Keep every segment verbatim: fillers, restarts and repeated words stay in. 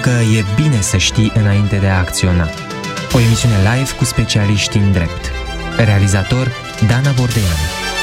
că e bine să știi înainte de a acționa. O emisiune live cu specialiști în drept. Realizator Dana Bordeanu.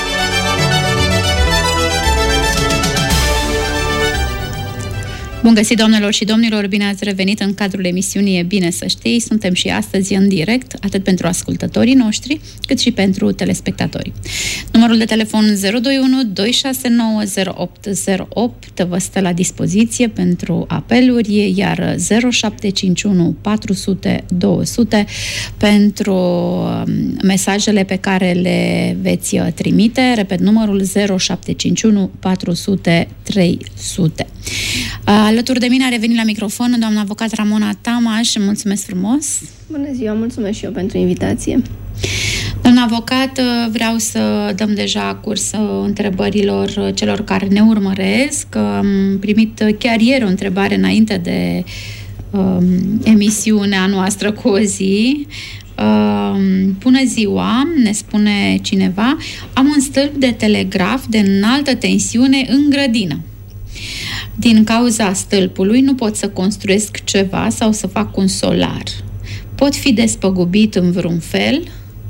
Bun găsit, doamnelor și domnilor, bine ați revenit în cadrul emisiunii E bine să știi. Suntem și astăzi în direct, atât pentru ascultătorii noștri, cât și pentru telespectatori. Numărul de telefon zero doi unu doi șase nouă zero opt zero opt vă stă la dispoziție pentru apeluri, iar zero șapte cinci unu patru zero zero două zero zero pentru mesajele pe care le veți trimite. Repet, numărul zero șapte cinci unu patru zero zero trei zero zero. Alături de mine a revenit la microfon doamna avocat Ramona Tamaș. Mulțumesc frumos! Bună ziua, mulțumesc și eu pentru invitație. Doamna avocat, vreau să dăm deja curs întrebărilor celor care ne urmăresc. Am primit chiar ieri o întrebare înainte de um, emisiunea noastră cu o zi. Um, bună ziua, ne spune cineva, am un stâlp de telegraf de înaltă tensiune în grădină. Din cauza stâlpului nu pot să construiesc ceva sau să fac un solar. Pot fi despăgubit în vreun fel?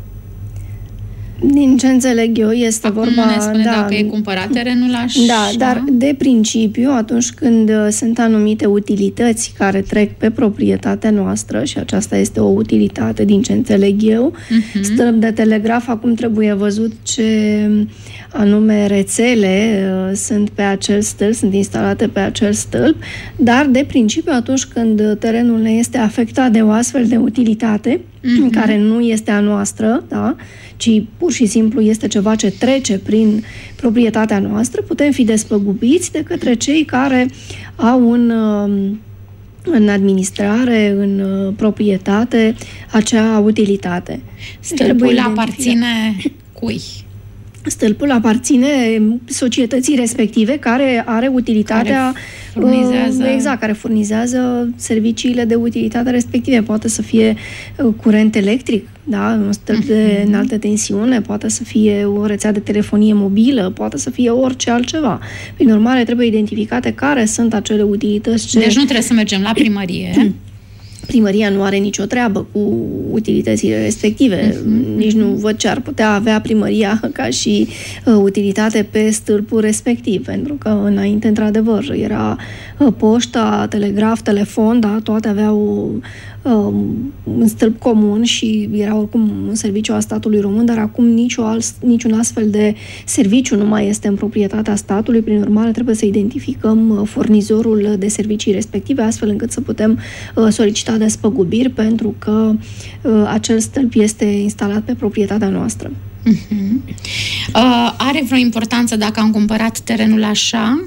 Din ce înțeleg eu, este Acum vorba... ne spune da, dacă e cumpărat terenul așa. Da, dar de principiu, atunci când sunt anumite utilități care trec pe proprietatea noastră, și aceasta este o utilitate, din ce înțeleg eu, uh-huh. stâlp de telegraf, acum trebuie văzut ce anume rețele uh, sunt pe acel stâlp, sunt instalate pe acel stâlp, dar de principiu, atunci când terenul ne este afectat de o astfel de utilitate, uh-huh. care nu este a noastră, da, ci pur și simplu este ceva ce trece prin proprietatea noastră, putem fi despăgubiți de către cei care au în, în administrare, în proprietate, acea utilitate. Stâlpul aparține cui? Stâlpul aparține societății respective care are utilitatea, care furnizează, exact, care furnizează serviciile de utilitate respective. Poate să fie curent electric, da, un stâlp de înaltă tensiune, poate să fie o rețea de telefonie mobilă, poate să fie orice altceva. Prin urmare, trebuie identificate care sunt acele utilități ce... Deci nu trebuie să mergem la primărie. Primăria nu are nicio treabă cu utilitățile respective. Uh-huh. Nici nu văd ce ar putea avea primăria ca și uh, utilitate pe stâlpul respectiv, pentru că înainte, într-adevăr, era uh, poșta, telegraf, telefon, da, toate aveau uh, un stâlp comun și era oricum un serviciu al statului român, dar acum nicio alt, niciun astfel de serviciu nu mai este în proprietatea statului. Prin urmare, trebuie să identificăm uh, furnizorul de servicii respective, astfel încât să putem uh, solicita despăgubiri pentru că uh, acel stâlp este instalat pe proprietatea noastră. Uh-huh. Uh, are vreo importanță dacă am cumpărat terenul așa?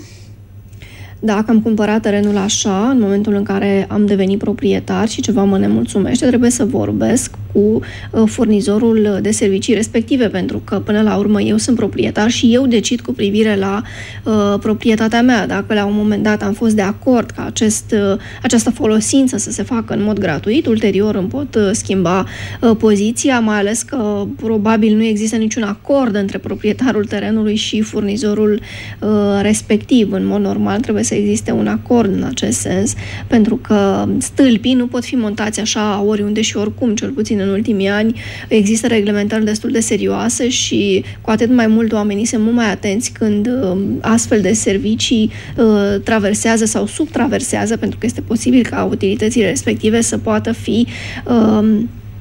Dacă am cumpărat terenul așa, în momentul în care am devenit proprietar și ceva mă nemulțumește, trebuie să vorbesc cu uh, furnizorul de servicii respective, pentru că până la urmă eu sunt proprietar și eu decid cu privire la uh, proprietatea mea. Dacă la un moment dat am fost de acord ca acest, uh, această folosință să se facă în mod gratuit, ulterior îmi pot uh, schimba uh, poziția, mai ales că probabil nu există niciun acord între proprietarul terenului și furnizorul uh, respectiv. În mod normal trebuie să existe un acord în acest sens, pentru că stâlpii nu pot fi montați așa oriunde și oricum, cel puțin în ultimii ani există reglementări destul de serioase și cu atât mai mult oamenii sunt mult mai atenți când uh, astfel de servicii uh, traversează sau subtraversează, pentru că este posibil ca utilitățile respective să poată fi uh,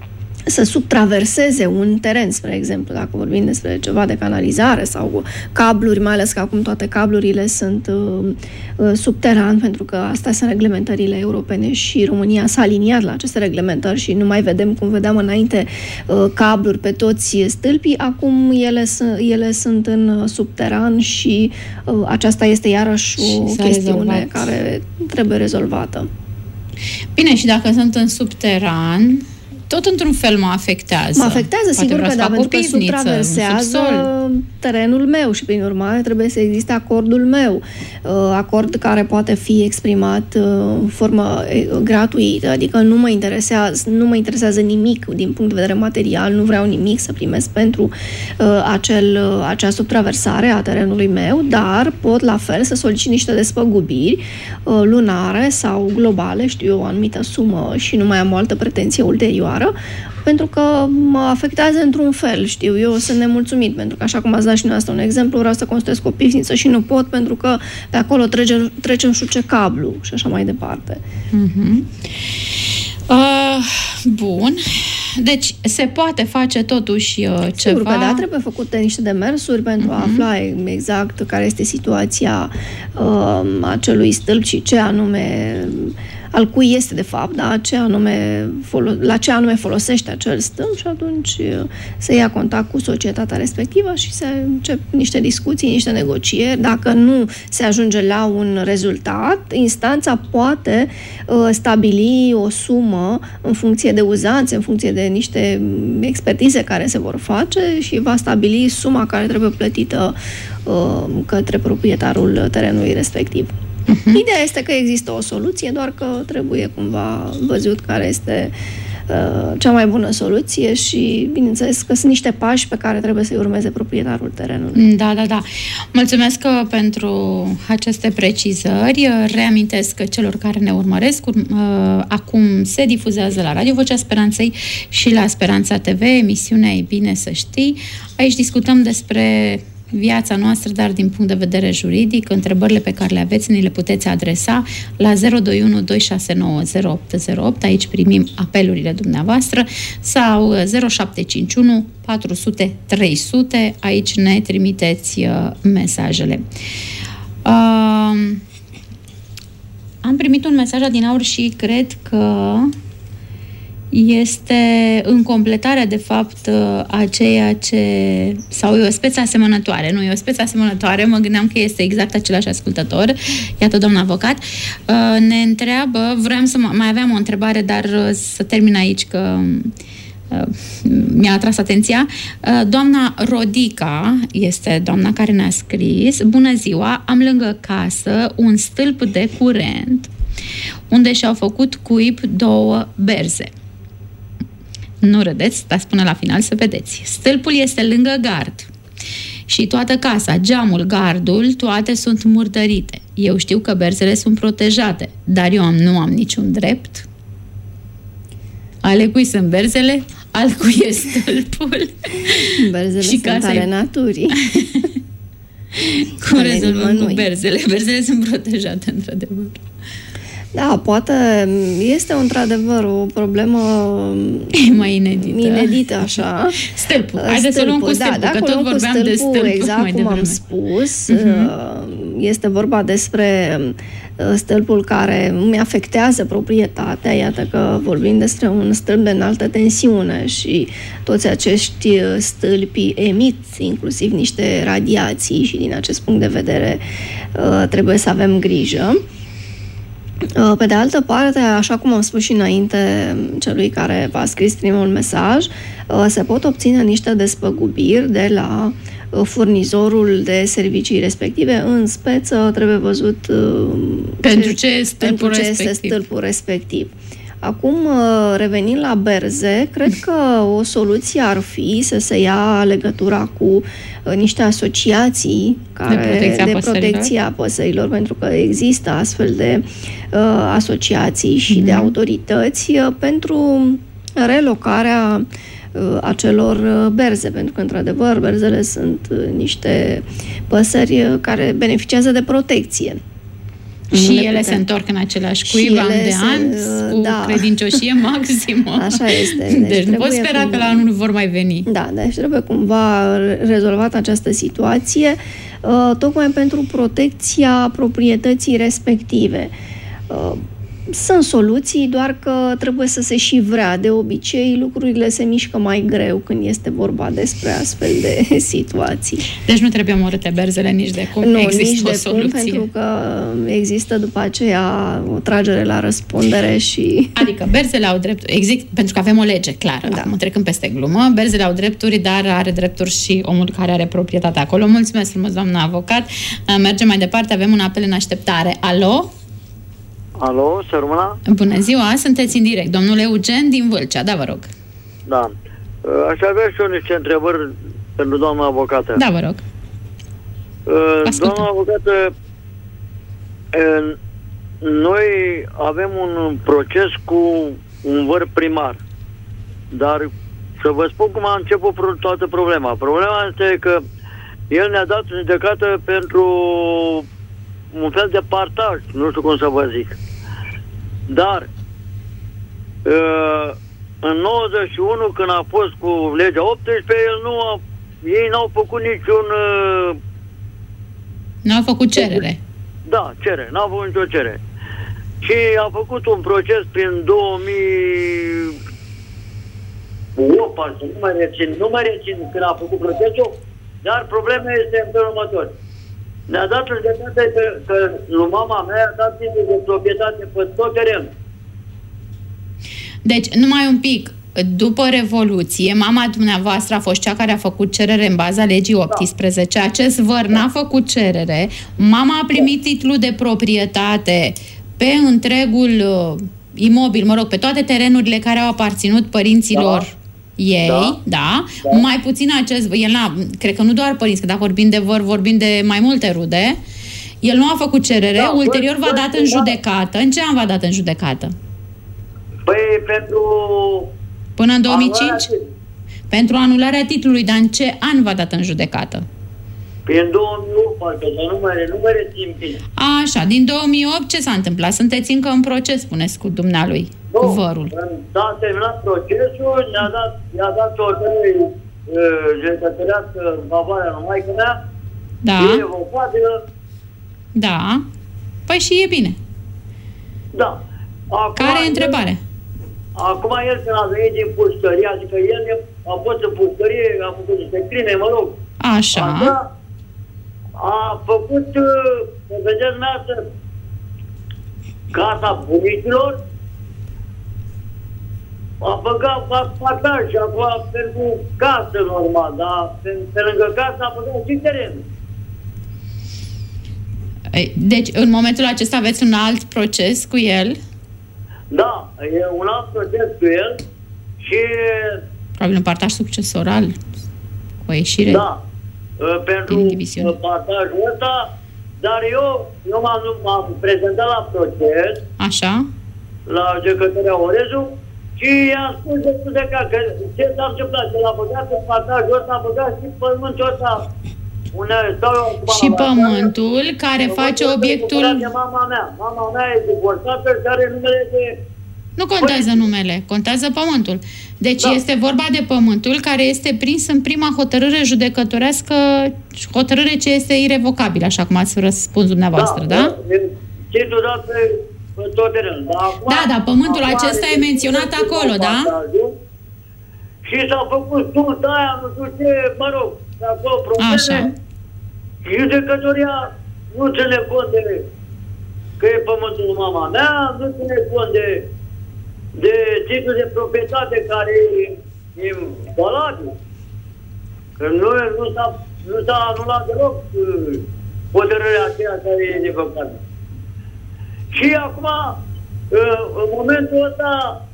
să subtraverseze un teren, spre exemplu, dacă vorbim despre ceva de canalizare sau cabluri, mai ales că acum toate cablurile sunt uh, subteran, pentru că astea sunt reglementările europene și România s-a aliniat la aceste reglementări și nu mai vedem, cum vedeam înainte, uh, cabluri pe toți stâlpii, acum ele, ele sunt în subteran și uh, aceasta este iarăși o chestiune rezolvat. Care trebuie rezolvată. Bine, și dacă sunt în subteran, tot într-un fel mă afectează. Mă afectează, Poate sigur că da, pentru că subtraversează terenul meu și, prin urmare, trebuie să existe acordul meu. Acord care poate fi exprimat în formă gratuită, adică nu mă interesează, nu mă interesează nimic din punct de vedere material, nu vreau nimic să primesc pentru acel, acea subtraversare a terenului meu, dar pot la fel să solicit niște despăgubiri lunare sau globale, știu eu, o anumită sumă și nu mai am o altă pretenție ulterioară, pentru că mă afectează într-un fel, știu eu, sunt nemulțumit, pentru că, așa cum ați dat și dumneavoastră un exemplu, vreau să construiesc o pivniță și nu pot, pentru că pe acolo trece, trece nu știu ce cablu și așa mai departe. Uh-huh. Uh, bun. Deci se poate face totuși uh, ceva? Sigur că da, trebuie făcute niște demersuri pentru uh-huh. a afla exact care este situația uh, acelui stâlp și ce anume, al cui este de fapt, da, ce anume folo- la ce anume folosește acel stâlp și atunci uh, se ia contact cu societatea respectivă și se încep niște discuții, niște negocieri. Dacă nu se ajunge la un rezultat, instanța poate uh, stabili o sumă în funcție de uzanțe, în funcție de niște expertize care se vor face și va stabili suma care trebuie plătită uh, către proprietarul terenului respectiv. Uh-huh. Ideea este că există o soluție, doar că trebuie cumva văzut care este uh, cea mai bună soluție și, bineînțeles, că sunt niște pași pe care trebuie să-i urmeze proprietarul terenului. Da, da, da. Mulțumesc pentru aceste precizări. Reamintesc celor care ne urmăresc. Uh, acum se difuzează la Radio Vocea Speranței și la Speranța T V emisiunea E bine să știi. Aici discutăm despre viața noastră, dar din punct de vedere juridic. Întrebările pe care le aveți, ni le puteți adresa la zero doi unu doi șase nouă zero opt zero opt, aici primim apelurile dumneavoastră, sau zero șapte cinci unu patru sute trei sute, aici ne trimiteți uh, mesajele. Uh, am primit un mesaj din aur și cred că este în completarea, de fapt, a ceea ce... sau e o speță asemănătoare. Nu, e o speță asemănătoare. Mă gândeam că este exact același ascultător. Iată, domnul avocat. Ne întreabă, vreau să mai aveam o întrebare, dar să termin aici, că mi-a atras atenția. Doamna Rodica este doamna care ne-a scris: bună ziua, am lângă casă un stâlp de curent unde și-au făcut cuib două berze. Nu râdeți, stați până la final să vedeți. Stâlpul este lângă gard și toată casa, geamul, gardul, toate sunt murdărite. Eu știu că berzele sunt protejate, dar eu am, nu am niciun drept. Ale cui sunt berzele, al cui e stâlpul. Berzele și sunt casa ale e... naturii. Cum rezolvăm cu berzele? Berzele sunt protejate, într-adevăr. Da, poate este într-adevăr o problemă mai inedită. Inedită, așa. Stâlpul. Haideți să luăm cu stâlpul, da, că tot vorbeam stâlpul, de stâlpul. Exact cum am spus, uh-huh. este vorba despre stâlpul care îmi afectează proprietatea. Iată că vorbim despre un stâlp de înaltă tensiune și toți acești stâlpi emit inclusiv niște radiații și din acest punct de vedere trebuie să avem grijă. Pe de altă parte, așa cum am spus și înainte celui care v-a scris primul mesaj, se pot obține niște despăgubiri de la furnizorul de servicii respective. În speță trebuie văzut pentru ce, ce, pentru ce este stâlpul respectiv. Acum, revenind la berze, cred că o soluție ar fi să se ia legătura cu niște asociații care, de protecția de păsărilor. protecția păsărilor, pentru că există astfel de uh, asociații și mm-hmm. de autorități uh, pentru relocarea uh, acelor berze, pentru că, într-adevăr, berzele sunt uh, niște păsări care beneficiază de protecție. Și ele putem. se întorc în același cuib an de an, cu da. credincioșie maximă. Așa este. Deci, deci nu poți spera cumva, că la anul vor mai veni. Da, deci trebuie cumva rezolvat această situație, uh, tocmai pentru protecția proprietății respective. Uh, sunt soluții, doar că trebuie să se și vrea. De obicei, lucrurile se mișcă mai greu când este vorba despre astfel de situații. Deci nu trebuie omorâte berzele nici de cum. Nu, există nici o de soluție. cum, pentru că există după aceea o tragere la răspundere și... Adică berzele au drepturi, exist, pentru că avem o lege clară, da. Acum trecând peste glumă, berzele au drepturi, dar are drepturi și omul care are proprietatea acolo. Mulțumesc frumos, doamna avocat. Mergem mai departe, avem un apel în așteptare. Alo? Alo, să rămână? Bună ziua, sunteți în direct. Domnul Eugen din Vâlcea, da, vă rog. Da. Aș avea și eu niște întrebări pentru doamna avocată. Da, vă rog. Ascultă. Doamna avocată, noi avem un proces cu un văr primar, dar să vă spun cum a început toată problema. Problema este că el ne-a dat judecată pentru un fel de partaj, nu știu cum să vă zic. Dar în nouăzeci și unu, când a fost cu legea optsprezece, el nu a, ei n-au făcut niciun... N-au făcut cerere. Da, cerere. N-au făcut nicio cerere. Și a făcut un proces prin două mii opt, parcă, nu mai rețin, nu mai rețin când a făcut procesul, dar problema este în felul următor. Ne-a dat judecată că, că lui mama mea a dat titlul de proprietate pe tot terenul. Deci, numai un pic, după Revoluție, mama dumneavoastră a fost cea care a făcut cerere în baza legii optsprezece. Da. Acest văr da. n-a făcut cerere. Mama a primit titlul de proprietate pe întregul uh, imobil, mă rog, pe toate terenurile care au aparținut părinților da. ei, da. Da? Da. Mai puțin acest, el n-a, cred că nu doar părinți, că dacă vorbim de văr, vorbim de mai multe rude. El nu a făcut cerere, da, ulterior v-a dat în judecată. În ce an v-a dat în judecată? Păi pentru... Până în două mii cinci? Pentru anularea titlului, dar în ce an v-a dat în judecată? Păi în două mii opt, parcă, dar nu mai, nu mai rețin bine. Așa, din două mii opt ce s-a întâmplat? Sunteți încă în proces, spuneți, cu dumnealui, nu, cu vărul. S-a terminat procesul, ne-a dat, ne-a dat o hotărâre uh, judecătorească în favoarea lui maică mea. Da. E revocabilă. Da. Păi și e bine. Da. Acum, care e întrebarea? Acum el când a venit din pușcărie, adică el a fost în pușcărie, a făcut niște crime, mă rog. Așa. Așa a făcut, să vedeți dumneavoastră, casa bunicilor, a băgat partaj și acum pentru casă normal, dar pe, pe lângă casă a băgat și terenul. Deci, în momentul acesta aveți un alt proces cu el? Da, e un alt proces cu el și... Probabil un partaj succesoral, cu o ieșire. Da, pentru partajul ăsta, dar eu, eu m-am, m-am prezentat la proces. Așa. La judecătoria Orezu și i-am spus de judecat că ce s-a întâmplat, că l-a băgat în partajul ăsta, a băgat și pământul ăsta. Și pământul care face obiectul... De mama mea. Mama mea e divorțată și are numele de... Nu contează numele, contează pământul. Deci da. Este vorba de pământul care este prins în prima hotărâre judecătorească, hotărâre ce este irevocabilă, așa cum ați răspuns dumneavoastră, da? Da, titlul dat pe tot terenul. Da, da, pământul acesta e menționat acolo, da? Și s-a făcut stulta aia, nu știu ce, mă rog, de acolo probleme. Așa. Judecătoria nu ține cont de că e pământul mama mea, nu ține cont de, de titlul de proprietate care e, e valabil. Că nu, nu, s-a, nu s-a anulat deloc hotărârea aceea care e defăcată. Și acum, în momentul ăsta,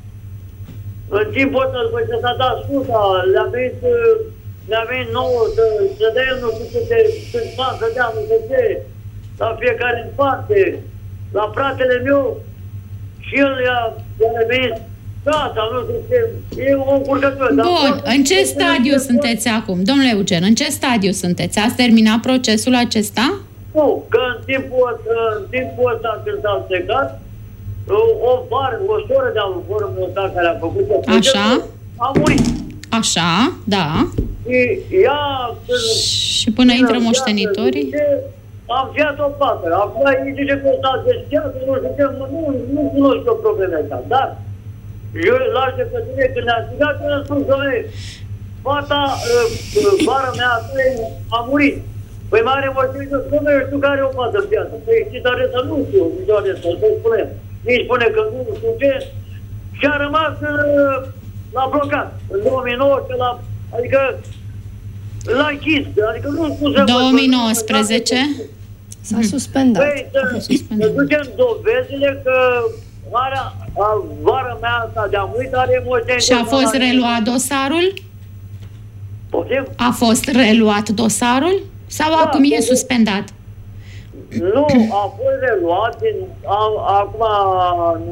în timpul ăsta, după ce s-a dat scuza, le-a venit, le-a venit nouă să, să dea el nu știu câte, câți bani să dea, nu știu ce, la fiecare în parte, la fratele meu, și el i-a, i-a venit casa, nu știu ce, e o încurcătură. Bun, în ce stadiu sunteți acum? Domnule Eugen, în ce stadiu sunteți? Ați terminat procesul acesta? Nu, că în timpul ăsta, în timpul ăsta când s-a secat, o vară, o soră de-a lui vorul ăsta care a făcut o Așa. A murit. Așa, da. Și ea... Și până intră moștenitorii? am fiat o fată. Acum îi zice că s-a deschiat, nu știu ce, nu, nu cunosc o problemă asta. Dar eu la ștepătire, când ne-a strigat, am spus, doamne, fata, vara mea, a murit. Păi mare moșteniță, spune, eu știu care e o fată în viață. Păi știi, dar asta nu știu, nici doar asta, să spunem. Nici spune că nu știu ce. Și a rămas la blocat. În două mii nouăsprezece, la, adică l-a închis. Adică nu spune... două mii nouăsprezece? S-a suspendat. Păi să ducem dovezile că vara, vara mea asta de-a murit are moșteniță. Și a fost reluat dosarul? Poftim? A fost reluat dosarul? Sau da, acum e suspendat? Nu, a fost reluat din, a, acum în,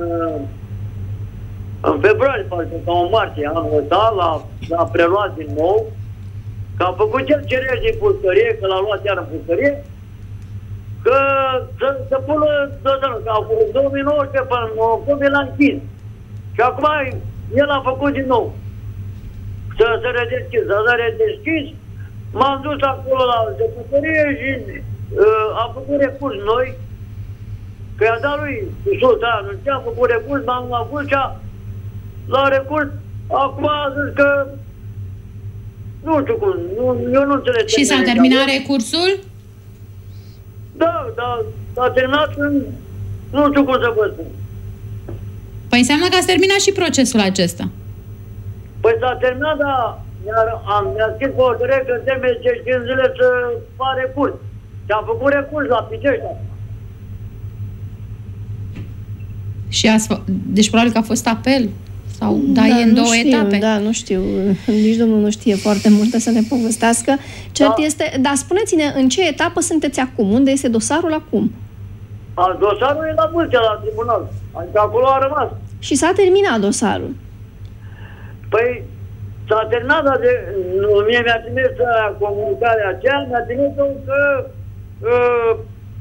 în februarie, parcă, sau în martie anul ăsta, l-a, l-a preluat din nou, că a făcut cel cereri din pușcărie, că l-a luat iar în pușcărie, că să, să pună dosarul, că în două mii nouăsprezece până în octombrie l-a închis. Și acum el a făcut din nou. Să se redeschis, să se redeschis. M-am dus acolo la deputărie și uh, am făcut recurs noi, că i-a dat lui sultan, nu știu, am făcut recurs, m-am avut și la recurs, acum a zis că nu știu cum, nu, eu nu înțeleg. Și s-a terminat recursul? Da, da, s-a terminat în, nu știu cum să vă spun. Păi înseamnă că ați terminat și procesul acesta. Păi s-a terminat, dar mi-a, am, mi-a scris pe hotărâre că trebuie cinci zile să fac recurs. Și am făcut recurs la Picești. Și ați fă... Deci probabil că a fost apel? Sau da, da e în două știu, etape? Da, nu știu. Nici domnul nu știe foarte multe să ne povestească. Cert da. este... Dar spuneți-ne, în ce etapă sunteți acum? Unde este dosarul acum? A, dosarul e la Vâlcea, la tribunal. Adică acolo a rămas. Și s-a terminat dosarul. Păi, s-a terminat, dar de, mie mi-a trimis comunicarea aceea, mi-a trimis că, uh,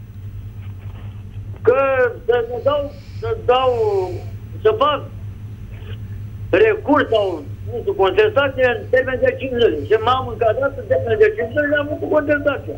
că să mă dau, să dau, să fac recurs sau, nu știu, contestație în termen de cinci zile. Și m-am încadrat în termen de cinci zile și am făcut contestația.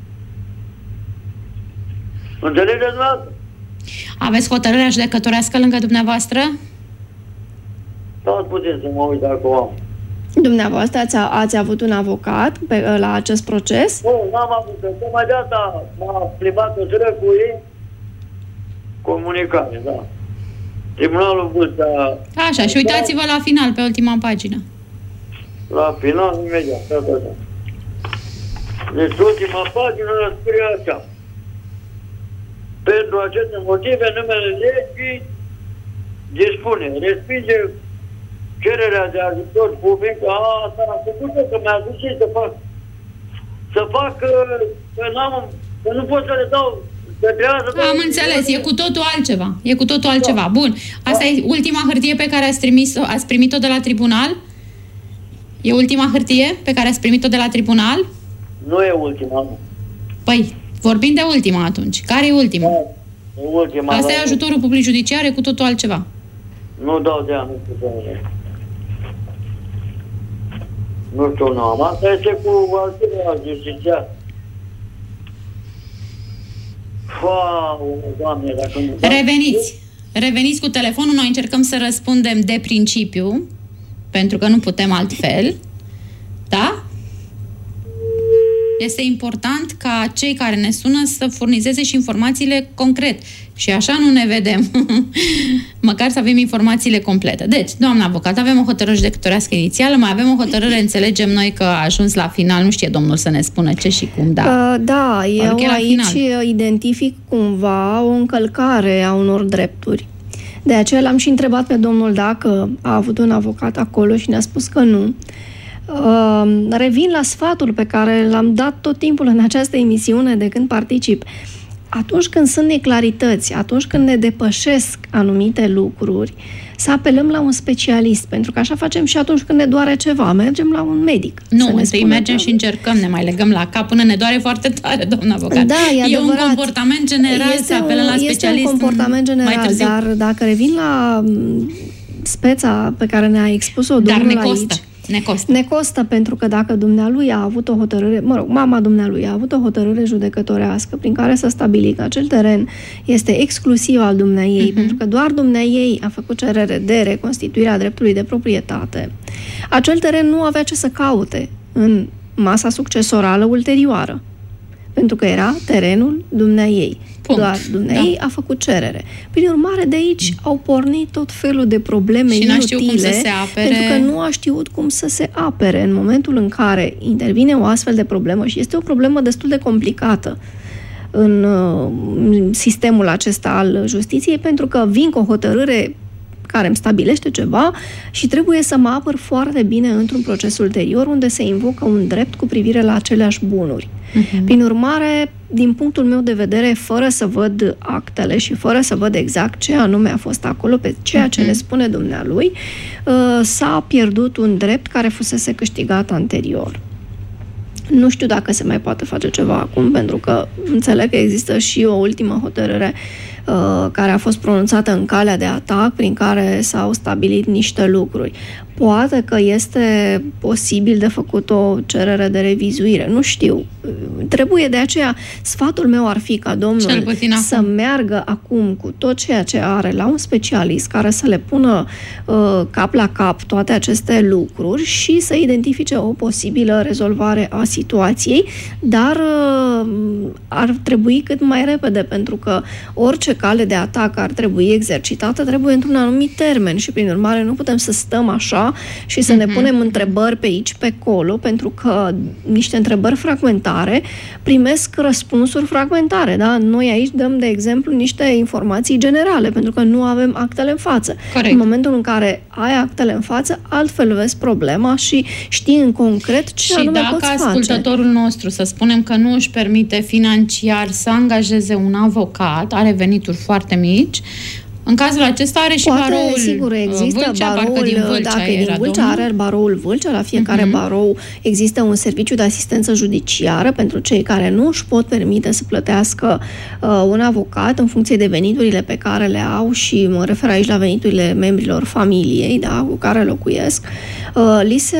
Înțelegeți dumneavoastră? Aveți hotărârea judecătorească lângă dumneavoastră? Stați puțin să mă uit dacă o am. Dumneavoastră ați, ați avut un avocat pe, la acest proces? Nu, n-am avut. Că mai de asta m-a plimbat o zără cu ei comunicare, da. Tribunalul Vâlcea... Așa, și uitați-vă la final, pe ultima pagină. La final, imediat, da, da, da. Deci, ultima pagină scrie așa. Pentru aceste motive, numele legii dispune, respinge cererea de ajutor public. A, asta am făcut-o, că mi-a zis și să fac. Să fac, că n-am, că nu pot să le dau. Am înțeles, e cu totul altceva. E cu totul altceva. Da. Bun. Asta da. E ultima hârtie pe care ați, trimis, ați primit-o de la tribunal? E ultima hârtie pe care ați primit-o de la tribunal? Nu e ultima, nu. Păi, vorbim de ultima atunci. Care e ultima? Da, e ultima. Asta e ajutorul public judiciar, e cu totul altceva. Nu dau de ea, nu știu de Nu știu, nu am. Asta este cu altceva justițiar. Wow, Doamne, dacă nu... Reveniți. Reveniți cu telefonul. Noi încercăm să răspundem de principiu, pentru că nu putem altfel. Da? Este important ca cei care ne sună să furnizeze și informațiile concret. Și așa nu ne vedem. Măcar să avem informațiile complete. Deci, doamna avocat, avem o hotărâre judecătorească inițială, mai avem o hotărâre, înțelegem noi că a ajuns la final, nu știe domnul să ne spună ce și cum, da. Uh, da, eu aici final. identific cumva o încălcare a unor drepturi. De aceea l-am și întrebat pe domnul dacă a avut un avocat acolo și ne-a spus că nu. Uh, revin la sfatul pe care l-am dat tot timpul în această emisiune de când particip. Atunci când sunt neclarități, atunci când ne depășesc anumite lucruri, să apelăm la un specialist, pentru că așa facem și atunci când ne doare ceva, mergem la un medic. Nu, întâi mergem și încercăm, ne mai legăm la cap până ne doare foarte tare, doamna avocat. Da, e, e un comportament general este să apelăm la specialist. Este un comportament general, dar dacă revin la speța pe care ne-a expus-o domnul dar ne costă. aici, Ne costă. Ne costă pentru că dacă dumnealui a avut o hotărâre, mă rog, mama dumnealui a avut o hotărâre judecătorească prin care s-a stabilit că acel teren este exclusiv al dumneaei, uh-huh. pentru că doar dumneaei a făcut cerere de reconstituire a dreptului de proprietate, acel teren nu avea ce să caute în masa succesorală ulterioară, pentru că era terenul dumneaei. Punct. Doar dumneaei da. a făcut cerere. Prin urmare, de aici au pornit tot felul de probleme și inutile, cum să se apere. pentru că nu a știut cum să se apere în momentul în care intervine o astfel de problemă și este o problemă destul de complicată în uh, sistemul acesta al justiției, pentru că vin cu o hotărâre care îmi stabilește ceva și trebuie să mă apăr foarte bine într-un proces ulterior unde se invocă un drept cu privire la aceleași bunuri. Uh-huh. Prin urmare, din punctul meu de vedere, fără să văd actele și fără să văd exact ce anume a fost acolo, pe ceea ce uh-huh. ne spune dumnealui, s-a pierdut un drept care fusese câștigat anterior. Nu știu dacă se mai poate face ceva acum, pentru că înțeleg că există și o ultimă hotărâre uh, care a fost pronunțată în calea de atac, prin care s-au stabilit niște lucruri. Poate că este posibil de făcut o cerere de revizuire, nu știu. Trebuie de aceea, sfatul meu ar fi ca domnul să meargă acum cu tot ceea ce are la un specialist care să le pună uh, cap la cap toate aceste lucruri și să identifice o posibilă rezolvare a situației, dar uh, ar trebui cât mai repede, pentru că orice cale de atac ar trebui exercitată, trebuie într-un anumit termen și prin urmare nu putem să stăm așa și să uh-huh. ne punem întrebări pe aici, pe acolo, pentru că niște întrebări fragmentare primesc răspunsuri fragmentare, da? Noi aici dăm, de exemplu, niște informații generale, pentru că nu avem actele în față. Corect. În momentul în care ai actele în față, altfel vezi problema și știi în concret ce și anume poți face. Și dacă ascultătorul nostru, să spunem că nu își permite financiar să angajeze un avocat, are venituri foarte mici, în cazul acesta are și Poate, baroul sigur, există Vâlcea, baroul, din Vâlcea dacă din Vâlcea domnul. are baroul Vâlcea, la fiecare uh-huh. barou există un serviciu de asistență judiciară pentru cei care nu își pot permite să plătească uh, un avocat în funcție de veniturile pe care le au și mă refer aici la veniturile membrilor familiei, da, cu care locuiesc. Uh, li se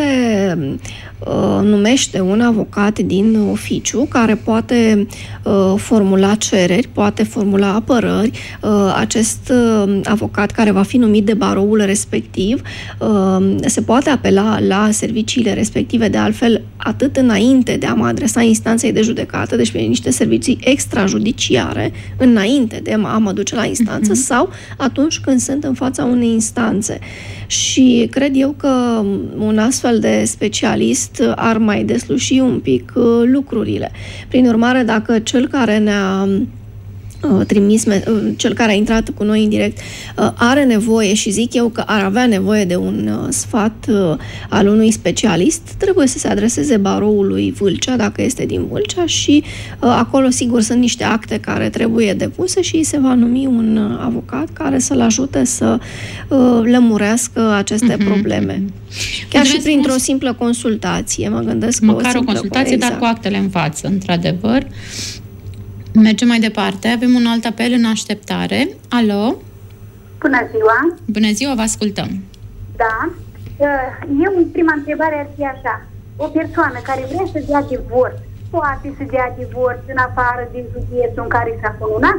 uh, numește un avocat din oficiu care poate uh, formula cereri, poate formula apărări. Uh, acest uh, avocat care va fi numit de baroul respectiv uh, se poate apela la serviciile respective, de altfel atât înainte de a mă adresa instanței de judecată, deci prin niște servicii extrajudiciare, înainte de a mă duce la instanță uh-huh. sau atunci când sunt în fața unei instanțe. Și cred eu că un astfel de specialist ar mai desluși un pic lucrurile. Prin urmare, dacă cel care ne-a trimis, cel care a intrat cu noi în direct are nevoie, și zic eu că ar avea nevoie de un sfat al unui specialist, trebuie să se adreseze baroului Vâlcea, dacă este din Vâlcea, și acolo sigur sunt niște acte care trebuie depuse și se va numi un avocat care să-l ajute să lămurească aceste uh-huh. probleme. Chiar și printr-o simplă consultație, mă gândesc. Măcar o, o consultație, exact. dar cu actele în față, într-adevăr. Mergem mai departe. Avem un alt apel în așteptare. Alo? Bună ziua! Bună ziua, vă ascultăm. Da. Eu, prima întrebare ar fi așa. O persoană care vrea să dea divorț, poate să dea divorț în afară din județul în care s-a cununat?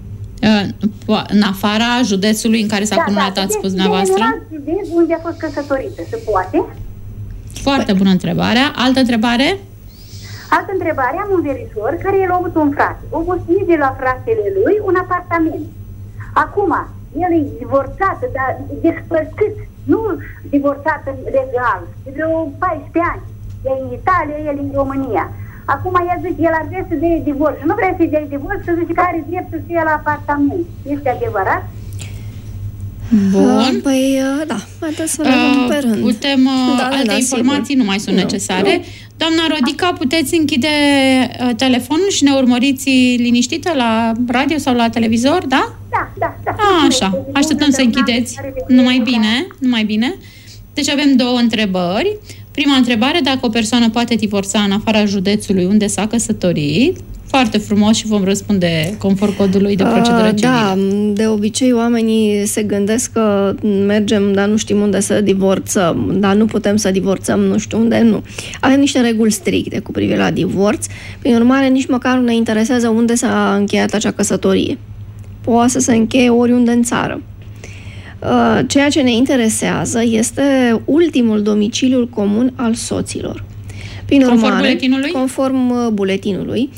În afara județului în care s-a da, cununat, da, ați spus de, dumneavoastră? De unde a fost căsătorită, se poate? Foarte bună întrebare. Altă întrebare? Altă întrebare, am un verișor care el a avut un frate. O pus de la fratele lui un apartament. Acum, el e divorțat, dar despărțit, nu divorțat legal, de vreo paisprezece ani. E în Italia, el în România. Acum ea zice, el ar vrea să dea divorț. Nu vrea să dea divorț, să zice că are dreptul să ia la apartament. Este adevărat? Bun. Păi, da, haideți să le luăm pe rând. Putem, da, alte da, informații sigur. Nu mai sunt no, necesare. No. Doamna Rodica, puteți închide uh, telefonul și ne urmăriți liniștită la radio sau la televizor, da? Da, da, da. A, așa, așteptăm să închideți. Numai bine, numai bine. Deci avem două întrebări. Prima întrebare, dacă o persoană poate divorța în afara județului unde s-a căsătorit. Foarte frumos și vom răspunde conform codului de procedură civilă. Da, de obicei oamenii se gândesc că mergem, dar nu știm unde să divorțăm, dar nu putem să divorțăm nu știu unde, nu. Avem niște reguli stricte cu privire la divorț, prin urmare nici măcar nu ne interesează unde s-a încheiat acea căsătorie. Poate să se încheie oriunde în țară. Ceea ce ne interesează este ultimul domiciliu comun al soților. Prin conform urmare, buletinului? Conform buletinului.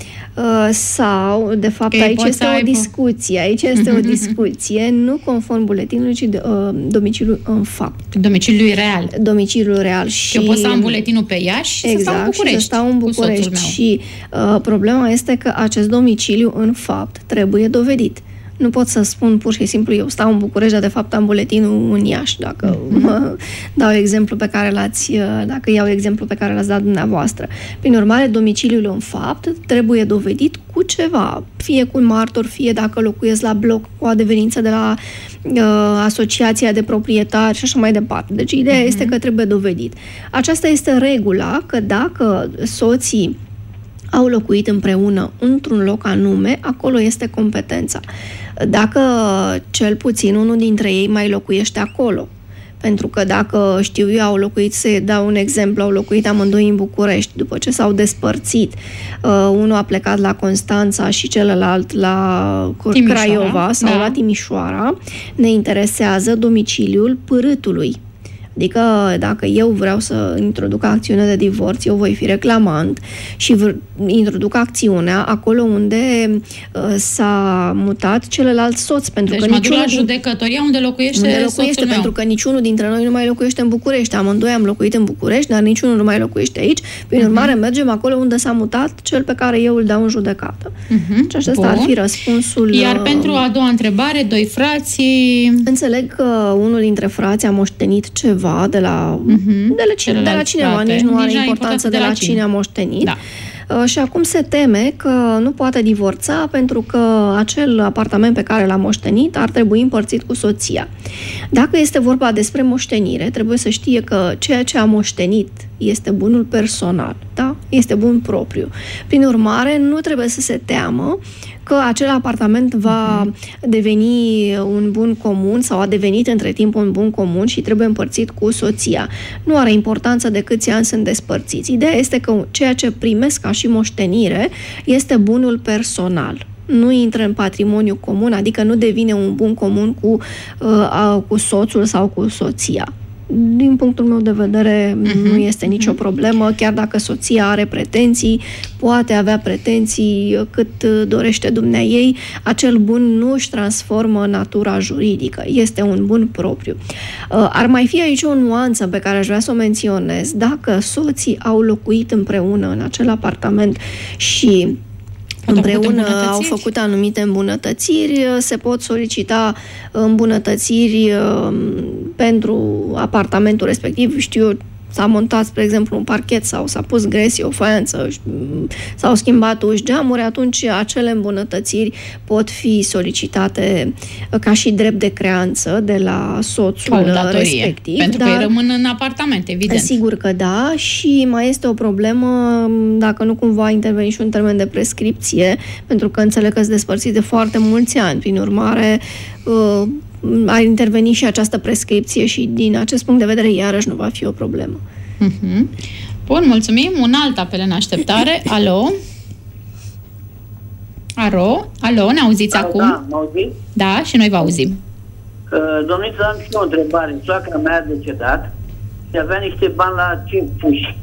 Sau, de fapt, că aici este o aibă... discuție. Aici este o discuție, nu conform buletinului, ci de, uh, domiciliul în fapt. Domiciliul real. Domiciliul real. Și eu pot să am buletinul pe Iași și exact, să stau în București. Și să stau în București. Și uh, problema este că acest domiciliu în fapt trebuie dovedit. Nu pot să spun pur și simplu eu stau în București, dar de fapt am buletinul în Iași, dacă mm-hmm. mă dau exemplu pe care l-ați, dacă iau exemplu pe care l-ați dat dumneavoastră. Prin urmare, domiciliul în fapt trebuie dovedit cu ceva, fie cu martor, fie dacă locuiesc la bloc cu adeverință de la uh, asociația de proprietari și așa mai departe. Deci ideea mm-hmm. este că trebuie dovedit. Aceasta este regula, că dacă soții au locuit împreună într-un loc anume, acolo este competența. Dacă cel puțin unul dintre ei mai locuiește acolo, pentru că dacă, știu eu, au locuit, să dau un exemplu, au locuit amândoi în București, după ce s-au despărțit, uh, unul a plecat la Constanța și celălalt la Timișoara, Craiova sau da. la Timișoara, ne interesează domiciliul părâtului. Adică dacă eu vreau să introduc acțiune de divorț, eu voi fi reclamant și v- introduc acțiunea acolo unde uh, s-a mutat celălalt soț. Pentru deci că mă duc la din... judecătoria unde locuiește, unde locuiește soțul pentru meu. că niciunul dintre noi nu mai locuiește în București. Amândoi am locuit în București, dar niciunul nu mai locuiește aici. Prin uh-huh. urmare, mergem acolo unde s-a mutat cel pe care eu îl dau în judecată. Uh-huh. Și acesta Bun. ar fi răspunsul. Iar uh... pentru a doua întrebare, doi frați... Înțeleg că unul dintre frați a moștenit ceva de la, uh-huh. de la, cine, de la cineva, frate. nici nu are nici importanță de, de la, la cine a moștenit. Da. Uh, și acum se teme că nu poate divorța pentru că acel apartament pe care l-a moștenit ar trebui împărțit cu soția. Dacă este vorba despre moștenire, trebuie să știe că ceea ce a moștenit este bunul personal, da? Este bun propriu. Prin urmare, nu trebuie să se teamă că acel apartament va deveni un bun comun sau a devenit între timp un bun comun și trebuie împărțit cu soția. Nu are importanță de câți ani sunt despărțiți. Ideea este că ceea ce primesc ca și moștenire este bunul personal. Nu intră în patrimoniu comun, adică nu devine un bun comun cu, uh, cu soțul sau cu soția. Din punctul meu de vedere, uh-huh. nu este nicio problemă, chiar dacă soția are pretenții, poate avea pretenții cât dorește dumneaei, acel bun nu își transformă natura juridică, este un bun propriu. Ar mai fi aici o nuanță pe care aș vrea să o menționez. Dacă soții au locuit împreună în acel apartament și împreună au făcut anumite îmbunătățiri, se pot solicita îmbunătățiri pentru apartamentul respectiv, știu eu, s-a montat, spre exemplu, un parchet sau s-a pus gresie, o faianță, s-au schimbat uși, geamuri, atunci acele îmbunătățiri pot fi solicitate ca și drept de creanță de la soțul respectiv. Pentru dar, că ei rămân în apartament, evident. Sigur că da, și mai este o problemă dacă nu cumva interveni și un termen de prescripție, pentru că înțeleg că sunt despărțiți de foarte mulți ani. Prin urmare, uh, ar interveni și această prescripție și din acest punct de vedere iarăși nu va fi o problemă. Uh-huh. Bun, mulțumim. Un alt apel în așteptare. Alo? Alo? Alo, ne auziți da, acum? Da, mă auziți? Da, și noi vă auzim. Uh, domniță, am și o întrebare. Soacra mea a decedat și avea niște bani la cinci puși.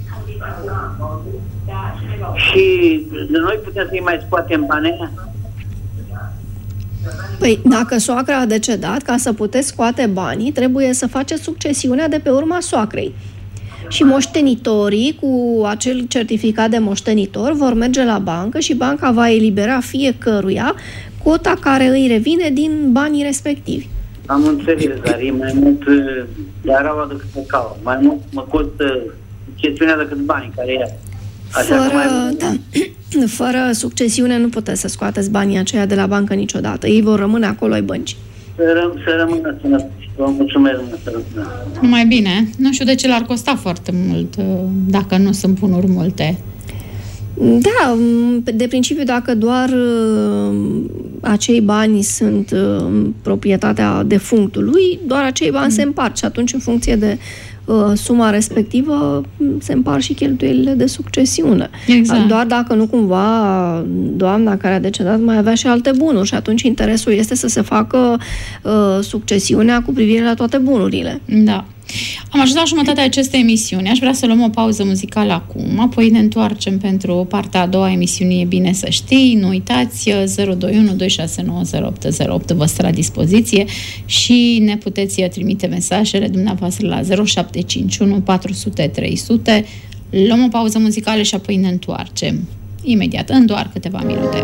Și de noi putem să-i mai scoatem banii? Păi, dacă soacra a decedat, ca să puteți scoate banii, trebuie să faceți succesiunea de pe urma soacrei. Și moștenitorii, cu acel certificat de moștenitor, vor merge la bancă și banca va elibera fiecăruia cota care îi revine din banii respectivi. Am înțeles, dar e mai mult de araua decât cacao. Mai mult mă costă succesiunea decât banii care ia. Așa Fără, mai... da, fără succesiune nu puteți să scoateți banii aceia de la bancă niciodată. Ei vor rămâne acolo ai bănci. Să, răm, să rămână sănătoși. Vă mulțumesc, mulțumesc. Mai bine. Nu știu de ce l-ar costa foarte mult dacă nu sunt bunuri multe. Da, de principiu, dacă doar acei bani sunt proprietatea defunctului, doar acei bani mm. se împart și atunci, în funcție de suma respectivă, se împart și cheltuielile de succesiune. Exact. Doar dacă nu cumva doamna care a decedat mai avea și alte bunuri și atunci interesul este să se facă uh, succesiunea cu privire la toate bunurile. Da. Am ajuns la jumătatea acestei emisiuni. Aș vrea să luăm o pauză muzicală acum, apoi ne întoarcem pentru partea a doua a emisiunii E bine să știi. Nu uitați, zero doi unu doi șase nouă zero opt zero opt vă stă la dispoziție și ne puteți trimite mesajele dumneavoastră la zero șapte cinci unu patru zero zero trei zero zero. Luăm o pauză muzicală și apoi ne întoarcem imediat, în doar câteva minute.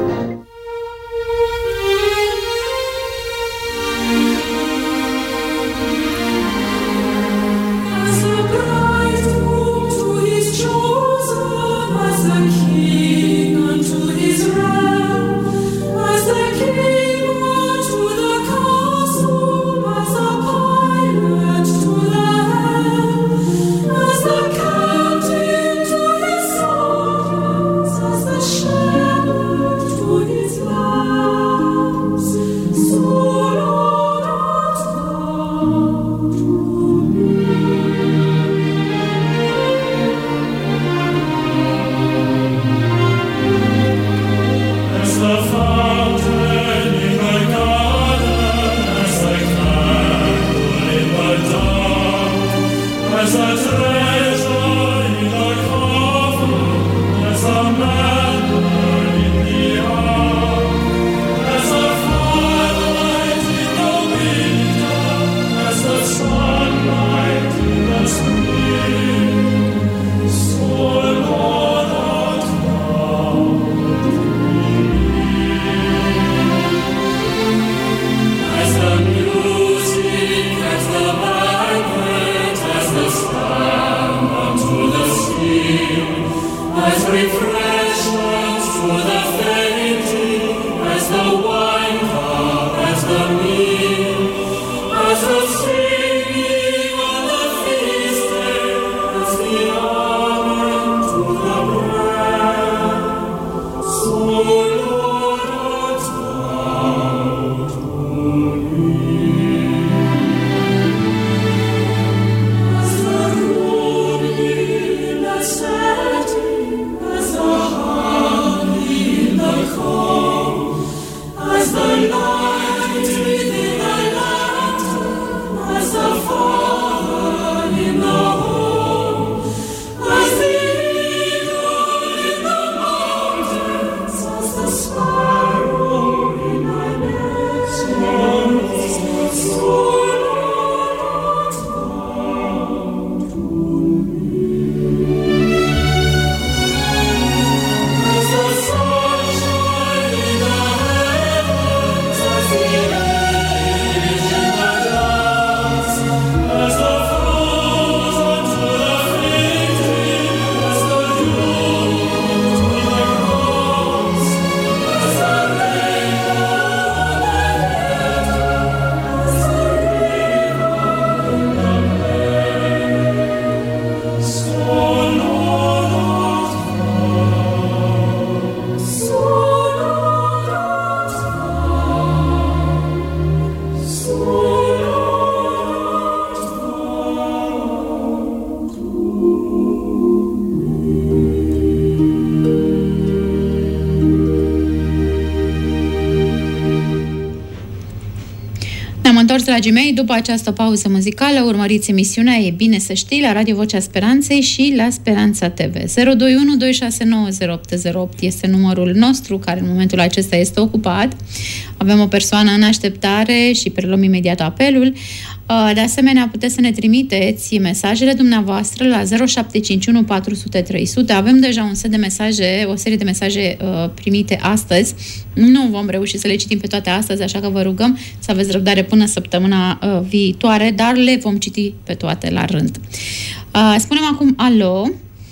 Dragii mei, după această pauză muzicală, urmăriți emisiunea E bine să știi la Radio Vocea Speranței și la Speranța T V. zero doi unu doi șase nouă zero opt zero opt este numărul nostru, care în momentul acesta este ocupat. Avem o persoană în așteptare și preluăm imediat apelul. De asemenea, puteți să ne trimiteți mesajele dumneavoastră la zero șapte cinci unu patru zero zero trei zero zero. Avem deja un set de mesaje, o serie de mesaje uh, primite astăzi. Nu vom reuși să le citim pe toate astăzi, așa că vă rugăm să aveți răbdare până săptămâna uh, viitoare, dar le vom citi pe toate la rând. Uh, spunem acum alo.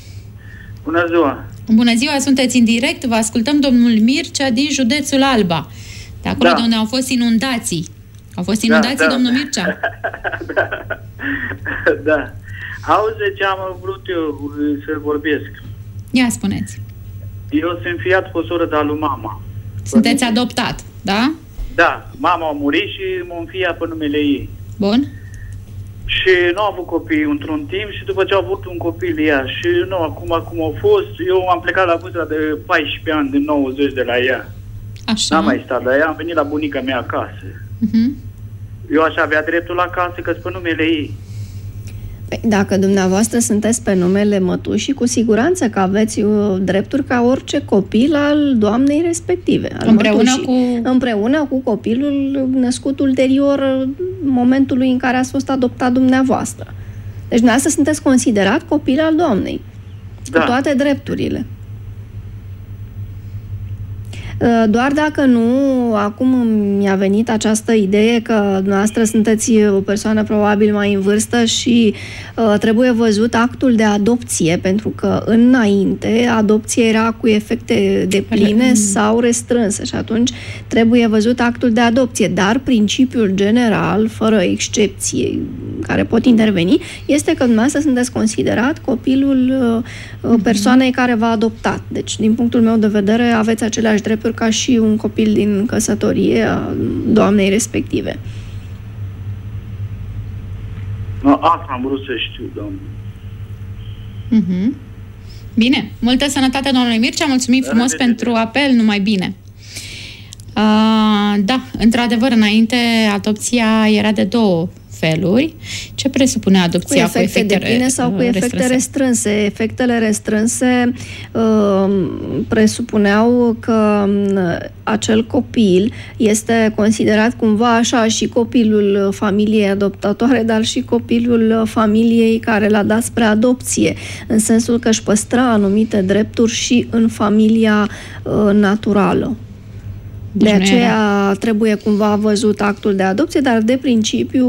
Bună ziua! Bună ziua, sunteți în direct. Vă ascultăm, domnul Mircea din județul Alba. De acolo da. de unde au fost inundații. Au fost inundații, da, da. domnul Mircea? da. da. Auzi, ce am vrut eu să vorbesc. Ia spuneți. Eu sunt fiat cu o soră de-a lui mama. Sunteți adoptat, da? Da, mama a murit și m-a înfiat pe numele ei. Bun. Și nu a avut copii într-un timp și după ce a avut un copil ea și nu, acum cum a fost, eu am plecat la vârsta de paisprezece ani, din nouăzeci de la ea. Așa. N-am mai stat la ea, am venit la bunica mea acasă. Uh-huh. Eu aș avea dreptul la casă, că-s pe numele ei. Dacă dumneavoastră sunteți pe numele mătușii, cu siguranță că aveți drepturi ca orice copil al doamnei respective. Al împreună, mătușii, cu... împreună cu copilul născut ulterior momentului în care ați fost adoptat dumneavoastră. Deci dumneavoastră sunteți considerat copil al doamnei. Da. Cu toate drepturile. Doar dacă nu, acum mi-a venit această idee că dumneavoastră sunteți o persoană probabil mai în vârstă și uh, trebuie văzut actul de adopție, pentru că înainte adopția era cu efecte depline mm. sau restrânse și atunci trebuie văzut actul de adopție, dar principiul general, fără excepție care pot interveni, este că dumneavoastră sunteți considerat copilul uh, persoanei care v-a adoptat. Deci, din punctul meu de vedere, aveți aceleași drepturi ca și un copil din căsătorie a doamnei respective. Asta am vrut să știu, doamne. Uh-huh. Bine. Multă sănătate, domnule Mircea. Mulțumim da, frumos pentru apel. Numai bine. Uh, da, într-adevăr, înainte adopția era de două feluri. Ce presupune adopția cu efecte, cu efecte depline sau cu efecte restrânse? restrânse? Efectele restrânse uh, presupuneau că acel copil este considerat cumva așa și copilul familiei adoptatoare, dar și copilul familiei care l-a dat spre adopție, în sensul că își păstra anumite drepturi și în familia uh, naturală. De aceea trebuie cumva văzut actul de adopție, dar de principiu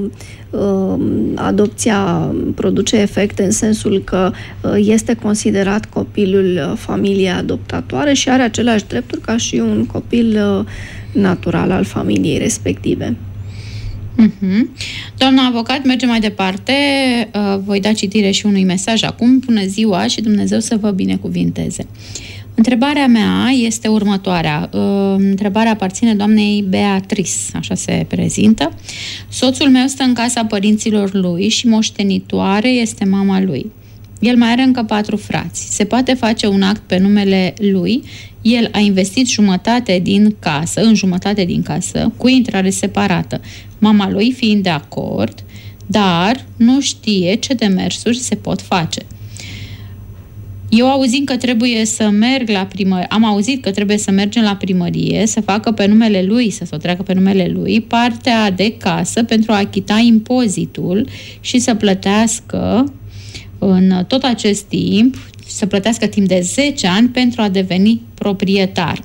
adopția produce efecte în sensul că este considerat copilul familiei adoptatoare și are aceleași drepturi ca și un copil natural al familiei respective. Uh-huh. Doamna avocat, mergem mai departe. Voi da citire și unui mesaj acum. Bună ziua și Dumnezeu să vă binecuvinteze. Întrebarea mea este următoarea. Întrebarea aparține doamnei Beatrice, așa se prezintă. Soțul meu stă în casa părinților lui și moștenitoare este mama lui. El mai are încă patru frați. Se poate face un act pe numele lui. El a investit jumătate din casă, în jumătate din casă, cu intrare separată. Mama lui fiind de acord, dar nu știe ce demersuri se pot face. Eu auzit că trebuie să merg la primărie, am auzit că trebuie să mergem la primărie, să facă pe numele lui, să se o treacă pe numele lui, partea de casă pentru a achita impozitul și să plătească în tot acest timp, să plătească timp de zece ani pentru a deveni proprietar.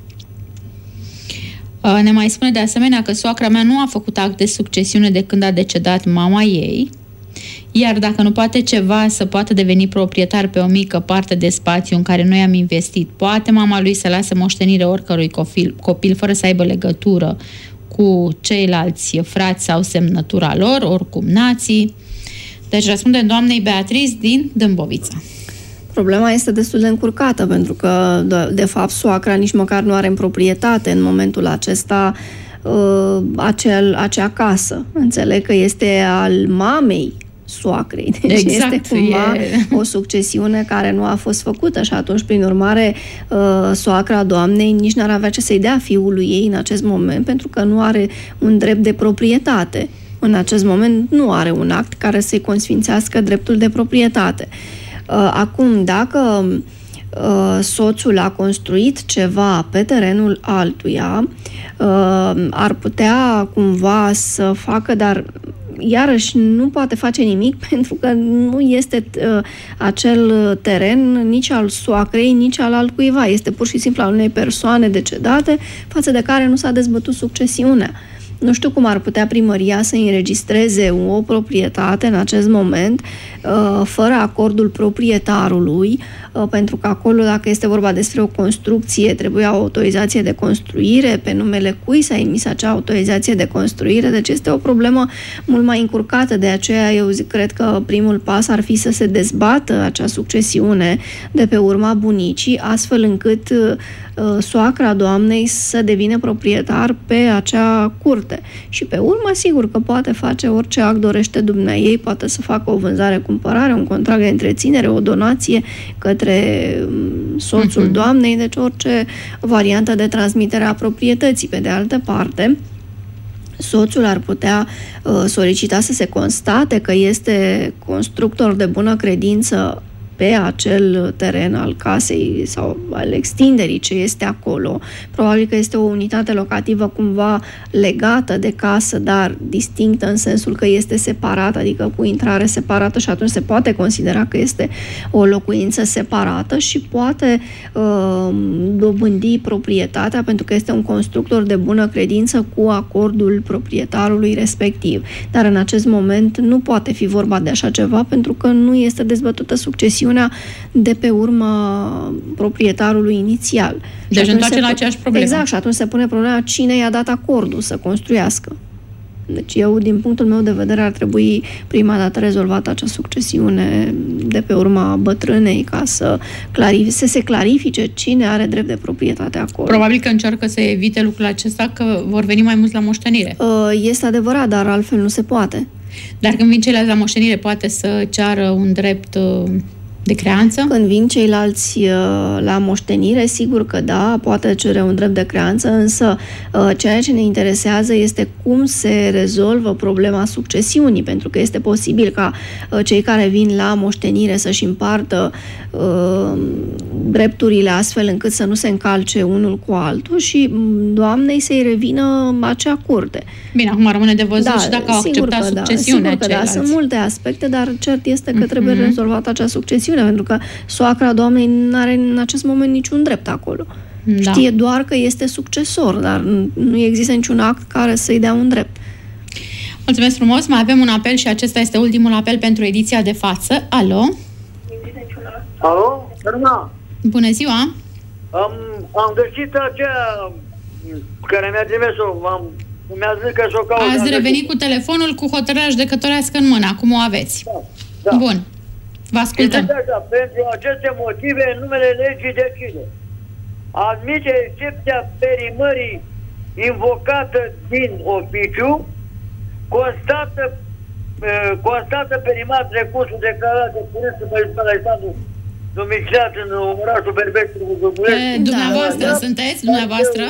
Ne mai spune de asemenea că soacra mea nu a făcut act de succesiune de când a decedat mama ei, iar dacă nu poate ceva să poată deveni proprietar pe o mică parte de spațiu în care noi am investit, poate mama lui să lase moștenire oricărui copil, copil fără să aibă legătură cu ceilalți frați sau semnătura lor, oricum nații. Deci răspundem doamnei Beatrice din Dâmbovița. Problema este destul de încurcată, pentru că, de fapt, soacra nici măcar nu are în proprietate în momentul acesta uh, acel, acea casă. Înțeleg că este al mamei soacrei. Deci exact, este cumva e... o succesiune care nu a fost făcută și atunci, prin urmare, uh, soacra doamnei nici n-ar avea ce să-i dea fiului ei în acest moment, pentru că nu are un drept de proprietate. În acest moment nu are un act care să-i consfințească dreptul de proprietate. Acum, dacă soțul a construit ceva pe terenul altuia, ar putea cumva să facă, dar iarăși nu poate face nimic pentru că nu este acel teren nici al soacrei, nici al altcuiva. Este pur și simplu al unei persoane decedate față de care nu s-a dezbătut succesiunea. Nu știu cum ar putea primăria să înregistreze o proprietate în acest moment fără acordul proprietarului, pentru că acolo, dacă este vorba despre o construcție, trebuie o autorizație de construire, pe numele cui s-a emis acea autorizație de construire, deci este o problemă mult mai încurcată, de aceea eu zic, cred că primul pas ar fi să se dezbată acea succesiune de pe urma bunicii, astfel încât soacra doamnei să devină proprietar pe acea curte. Și pe urmă, sigur că poate face orice act dorește dumneaei, poate să facă o vânzare-cumpărare, un contract de întreținere, o donație către soțul uh-huh. doamnei, deci orice variantă de transmitere a proprietății. Pe de altă parte, soțul ar putea uh, solicita să se constate că este constructor de bună credință pe acel teren al casei sau al extinderii ce este acolo. Probabil că este o unitate locativă cumva legată de casă, dar distinctă în sensul că este separată, adică cu intrare separată, și atunci se poate considera că este o locuință separată și poate uh, dobândi proprietatea pentru că este un constructor de bună credință cu acordul proprietarului respectiv. Dar în acest moment nu poate fi vorba de așa ceva pentru că nu este dezbătută succesiunea de pe urma proprietarului inițial. Deci întoarce la aceeași problemă. Exact, și atunci se pune problema cine i-a dat acordul să construiască. Deci eu, din punctul meu de vedere, ar trebui prima dată rezolvată acea succesiune de pe urma bătrânei ca să, clarifice, să se clarifice cine are drept de proprietate acolo. Probabil că încearcă să evite lucrul acesta, că vor veni mai mulți la moștenire. Este adevărat, dar altfel nu se poate. Dar când vin ceilalți la moștenire, poate să ceară un drept de creanță? Când vin ceilalți la moștenire, sigur că da, poate cere un drept de creanță, însă ceea ce ne interesează este cum se rezolvă problema succesiunii, pentru că este posibil ca cei care vin la moștenire să-și împartă uh, drepturile astfel încât să nu se încalce unul cu altul și doamnei să-i revină acea curte. Bine, acum rămâne de văzut da, și dacă au acceptat succesiunea da, da, sunt multe aspecte, dar cert este că trebuie mm-hmm. rezolvată acea succesiune, pentru că soacra doamnei nu are în acest moment niciun drept acolo. Da. Știe doar că este succesor, dar nu există niciun act care să-i dea un drept. Mulțumesc frumos! Mai avem un apel și acesta este ultimul apel pentru ediția de față. Alo? Alo? Sărna? Bună ziua! Am, am găsit aceea care mi-a trimis-o, am, mi-a zis că s-o caut. Ați revenit cu telefonul cu hotărârea judecătorească în mână, acum o aveți. Da, da. Bun. Vă ascultăm. Așa, pentru aceste motive, în numele legii decide. Admite excepția perimării invocată din oficiu, constată, constată perimat recursul declarat de Curență Municipal Alexandru domiciliat în orașul Berbești cu București. Dumneavoastră da, sunteți? Dumneavoastră?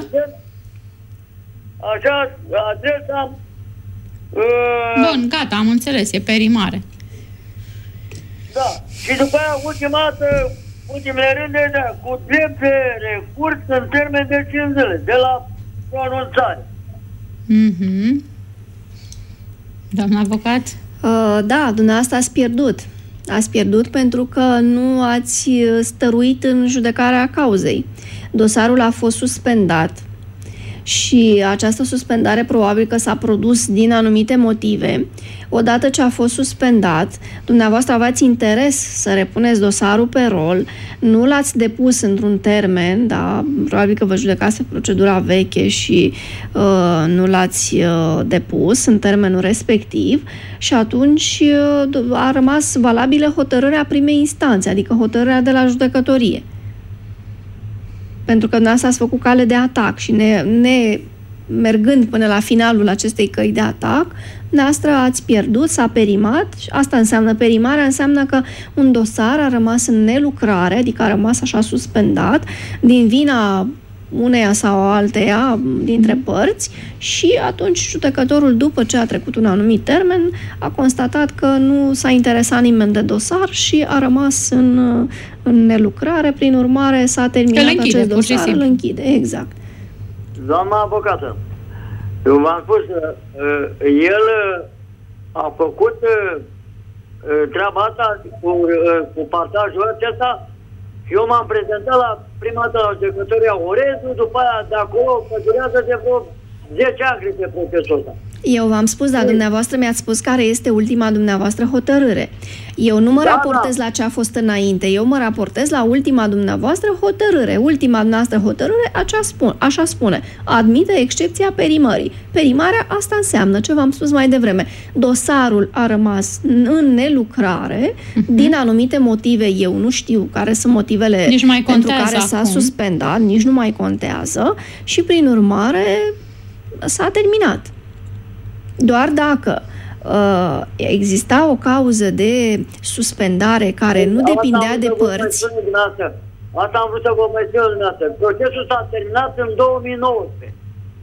Așa, adresa... Bun, gata, am înțeles, e perimare. Da. Și după aia, ultima dată, ultimele rânduri, da, cu drept de recurs în termen de cinci zile, de la pronunțare. Mhm. Doamna avocat? Uh, da, dumneavoastră ați pierdut. Ați pierdut pentru că nu ați stăruit în judecarea cauzei. Dosarul a fost suspendat și această suspendare probabil că s-a produs din anumite motive. Odată ce a fost suspendat, dumneavoastră aveați interes să repuneți dosarul pe rol, nu l-ați depus într-un termen, da, probabil că vă judecați pe procedura veche și uh, nu l-ați uh, depus în termenul respectiv și atunci uh, a rămas valabilă hotărârea primei instanțe, adică hotărârea de la judecătorie. Pentru că dumneavoastră ați făcut cale de atac și ne, ne mergând până la finalul acestei căi de atac, dumneavoastră ați pierdut, s-a perimat și asta înseamnă perimarea, înseamnă că un dosar a rămas în nelucrare, adică a rămas așa suspendat din vina uneia sau alteia dintre părți și atunci judecătorul, după ce a trecut un anumit termen, a constatat că nu s-a interesat nimeni de dosar și a rămas în, în nelucrare, prin urmare s-a terminat închide, acest dosar, îl închide, exact. Doamna avocată, eu v-am spus, el a făcut treaba asta cu, cu partajul acesta și eu m-am prezentat la prima dată la judecătoria Orezu, după aia de acolo pădurează de vreo zece ani cred că procesul ăsta. Eu v-am spus, dar dumneavoastră mi-ați spus care este ultima dumneavoastră hotărâre. Eu nu mă da, raportez da. la ce a fost înainte, eu mă raportez la ultima dumneavoastră hotărâre. Ultima dumneavoastră hotărâre, așa spune, așa spune. Admite excepția perimării. Perimarea, asta înseamnă ce v-am spus mai devreme. Dosarul a rămas în nelucrare, uh-huh. din anumite motive, eu nu știu care sunt motivele pentru care s-a acum. suspendat, nici nu mai contează și, prin urmare, s-a terminat. Doar dacă uh, exista o cauză de suspendare care nu depindea de părți. Asta am vrut să vă mai spun dumneavoastră. Procesul s-a terminat în două mii nouăsprezece.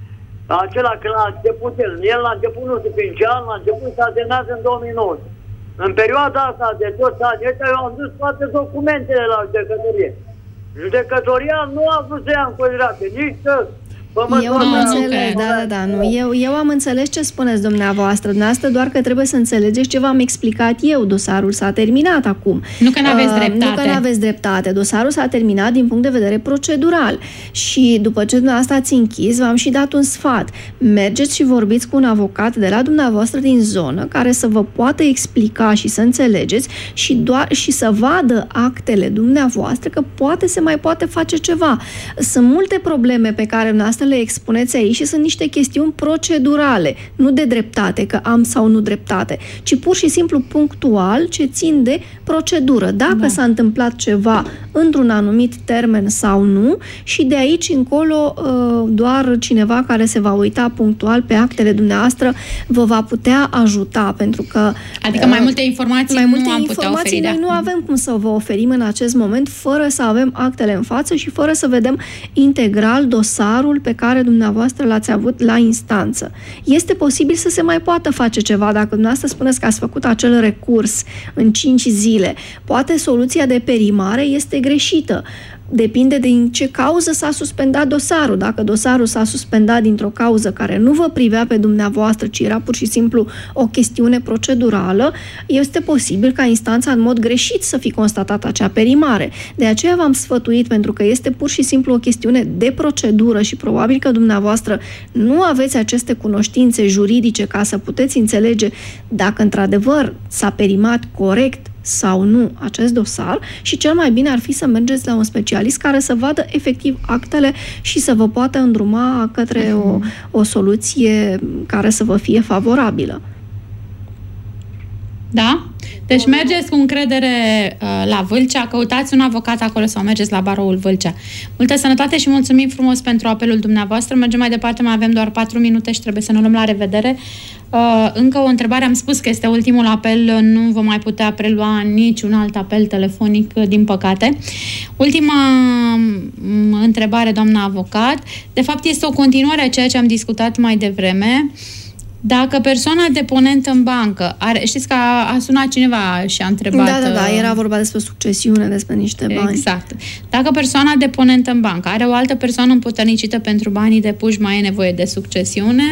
Acela când a început el. El a început, nu știu, prin ce an, a început, s-a terminat în două mii nouăsprezece. În perioada asta de toți anii ăștia, eu am dus toate documentele la judecătorie. Judecătoria nu a vrut să ia în considerare nici să... Eu am înțeles, da, da, da, nu. Eu, eu am înțeles ce spuneți dumneavoastră. Dumneavoastră doar că trebuie să înțelegeți ce v-am explicat eu. Dosarul s-a terminat acum. Nu că n-aveți dreptate. Uh, nu că n-aveți dreptate. Dosarul s-a terminat din punct de vedere procedural. Și după ce dumneavoastră ați închis, v-am și dat un sfat. Mergeți și vorbiți cu un avocat de la dumneavoastră din zonă care să vă poată explica și să înțelegeți și, doar, și să vadă actele dumneavoastră că poate se mai poate face ceva. Sunt multe probleme pe care dumneavoastră le expuneți aici și sunt niște chestiuni procedurale, nu de dreptate, că am sau nu dreptate, ci pur și simplu punctual ce țin de procedură. Dacă da. s-a întâmplat ceva într-un anumit termen sau nu și de aici încolo doar cineva care se va uita punctual pe actele dumneavoastră vă va putea ajuta, pentru că adică mai multe informații mai multe nu am informații putea oferi, noi da. nu avem cum să vă oferim în acest moment fără să avem actele în față și fără să vedem integral dosarul pe care dumneavoastră l-ați avut la instanță. Este posibil să se mai poată face ceva. Dacă dumneavoastră spuneți că ați făcut acel recurs în cinci zile, poate soluția de perimare este greșită. Depinde de în ce cauză s-a suspendat dosarul. Dacă dosarul s-a suspendat dintr-o cauză care nu vă privea pe dumneavoastră, ci era pur și simplu o chestiune procedurală, este posibil ca instanța în mod greșit să fi constatat acea perimare. De aceea v-am sfătuit, pentru că este pur și simplu o chestiune de procedură și probabil că dumneavoastră nu aveți aceste cunoștințe juridice ca să puteți înțelege dacă într-adevăr s-a perimat corect sau nu acest dosar și cel mai bine ar fi să mergeți la un specialist care să vadă efectiv actele și să vă poată îndruma către o, o soluție care să vă fie favorabilă. Da? Deci mergeți cu încredere uh, la Vâlcea, căutați un avocat acolo sau mergeți la baroul Vâlcea. Multă sănătate și mulțumim frumos pentru apelul dumneavoastră. Mergem mai departe, mai avem doar patru minute și trebuie să ne luăm la revedere. Uh, încă o întrebare, am spus că este ultimul apel, nu vom mai putea prelua niciun alt apel telefonic, din păcate. Ultima întrebare, doamna avocat, de fapt este o continuare a ceea ce am discutat mai devreme. Dacă persoana deponentă în bancă are, știți că a, a sunat cineva și a întrebat... Da, da, da, era vorba despre succesiune, despre niște bani. Exact. Dacă persoana deponentă în bancă are o altă persoană împuternicită pentru banii depuși, mai e nevoie de succesiune?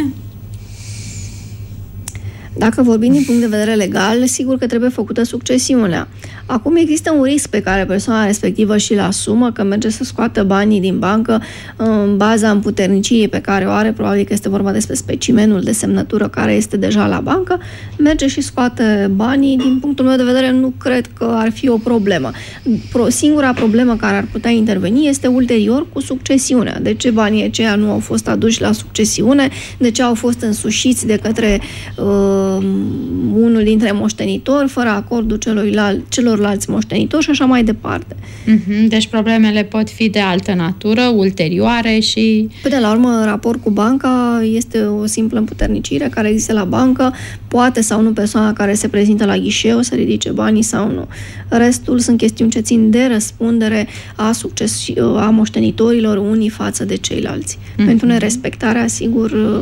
Dacă vorbim din punct de vedere legal, sigur că trebuie făcută succesiunea. Acum există un risc pe care persoana respectivă și-l asumă, că merge să scoată banii din bancă în baza împuterniciei pe care o are, probabil că este vorba despre specimenul de semnătură care este deja la bancă, merge și scoate banii. Din punctul meu de vedere, nu cred că ar fi o problemă. Singura problemă care ar putea interveni este ulterior cu succesiunea. De ce banii aceia nu au fost aduși la succesiune? De ce au fost însușiți de către uh, unul dintre moștenitori, fără acordul celuilalt, celorlalți moștenitori și așa mai departe. Mm-hmm. Deci problemele pot fi de altă natură, ulterioare și... Până la urmă, raport cu banca este o simplă împuternicire care există la bancă, poate sau nu persoana care se prezintă la ghișeu să ridice banii sau nu. Restul sunt chestiuni ce țin de răspundere a, succes, a moștenitorilor unii față de ceilalți. Mm-hmm. Pentru nerespectarea, sigur,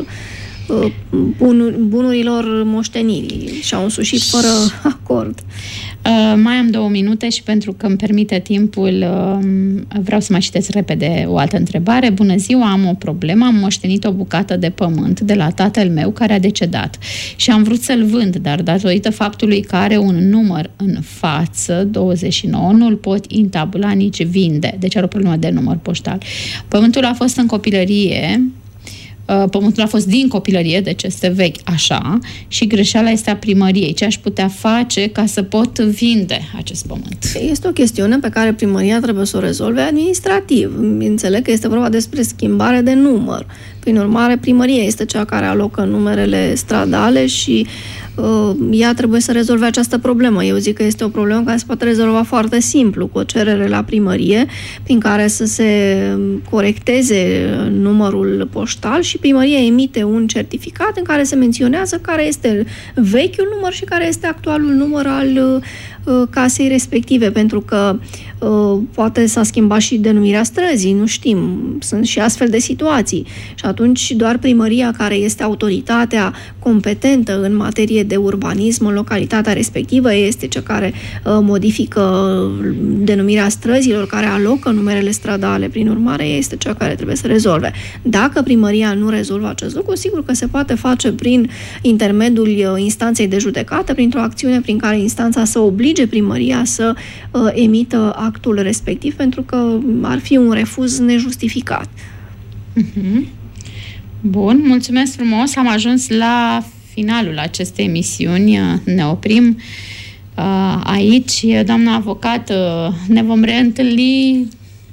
bunurilor moștenirii și-au însușit fără acord. Uh, mai am două minute și pentru că îmi permite timpul, uh, vreau să mai citesc repede o altă întrebare. Bună ziua, am o problemă, am moștenit o bucată de pământ de la tatăl meu care a decedat și am vrut să-l vând, dar datorită faptului că are un număr în față, douăzeci și nouă, nu-l pot intabula nici vinde. Deci are o problemă de număr poștal. Pământul a fost în copilărie pământul a fost din copilărie, deci este vechi așa, și greșeala este a primăriei. Ce aș putea face ca să pot vinde acest pământ? Este o chestiune pe care primăria trebuie să o rezolve administrativ. Înțeleg că este vorba despre schimbare de număr. Prin urmare, primăria este cea care alocă numerele stradale și uh, ea trebuie să rezolve această problemă. Eu zic că este o problemă care se poate rezolva foarte simplu, cu o cerere la primărie, prin care să se corecteze numărul poștal și primăria emite un certificat în care se menționează care este vechiul număr și care este actualul număr al uh, casei respective, pentru că uh, poate s-a schimbat și denumirea străzii, nu știm, sunt și astfel de situații. Și atunci doar primăria, care este autoritatea competentă în materie de urbanism în localitatea respectivă, este cea care uh, modifică denumirea străzilor, care alocă numerele stradale. Prin urmare, este cea care trebuie să rezolve. Dacă primăria nu rezolvă acest lucru, sigur că se poate face prin intermediul instanței de judecată, printr-o acțiune prin care instanța să oblige primăria să uh, emită actul respectiv, pentru că ar fi un refuz nejustificat. Uh-huh. Bun, mulțumesc frumos. Am ajuns la finalul acestei emisiuni. Ne oprim uh, aici. Doamna avocat, uh, ne vom reîntâlni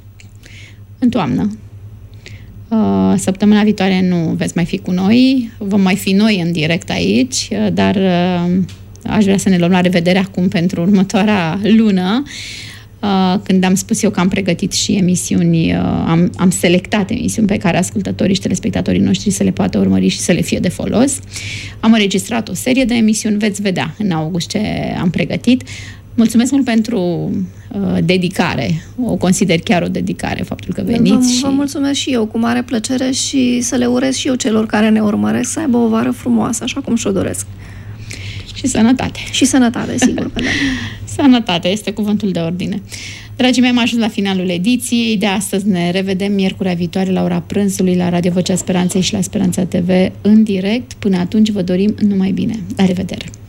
în toamnă. Uh, săptămâna viitoare nu veți mai fi cu noi. Vom mai fi noi în direct aici, uh, dar uh, aș vrea să ne luăm la revedere acum pentru următoarea lună. Uh, când am spus eu că am pregătit și emisiuni, uh, am, am selectat emisiuni pe care ascultătorii și telespectatorii noștri să le poată urmări și să le fie de folos. Am înregistrat o serie de emisiuni, veți vedea în august ce am pregătit. Mulțumesc mult pentru uh, dedicare. O consider chiar o dedicare, faptul că veniți. Vă, și... vă mulțumesc și eu, cu mare plăcere, și să le urez și eu celor care ne urmăresc să aibă o vară frumoasă, așa cum și-o doresc. Și sănătate. Și sănătate, sigur că da. Sănătate este cuvântul de ordine. Dragii mei, am ajuns la finalul ediției de astăzi. Ne revedem miercurea viitoare la ora prânzului la Radio Vocea Speranței și la Speranța T V în direct. Până atunci vă dorim numai bine. La revedere!